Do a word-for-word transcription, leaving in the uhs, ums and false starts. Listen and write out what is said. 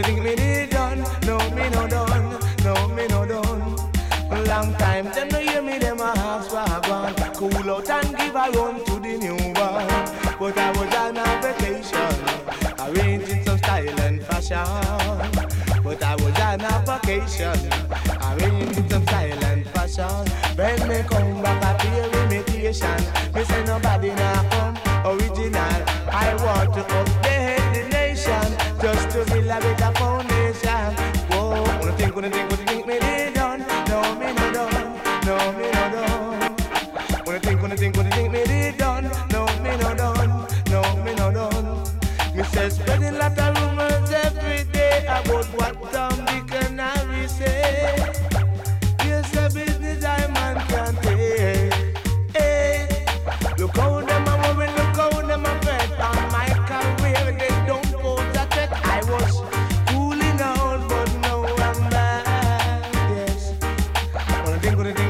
think me did done? No, me no done. No, me no done. Long time, them no hear me, them a ask for a gun. Cool out and give a run to the new one. But I was on a vacation, arranging some style and fashion. But I was on a vacation, arranging some style and fashion. When me come back, I pay imitation. Me say nobody now come original. I want to update the nation, just to build a better foundation. Whoa, wanna think, wanna think, wanna think me did done. No, me no done. No, me no done. Wanna think, wanna think, wanna think me did done. No, me no done. No, me no done. Me say spreading lot of rumors every day about what Tom, Dick and Harry say. Here's the business I man can't take. Hey, look how them a worry, look how them a fret. On my career they don't pose a threat. I was cooling out, but now I'm back. Yes. Wanna think, wanna think.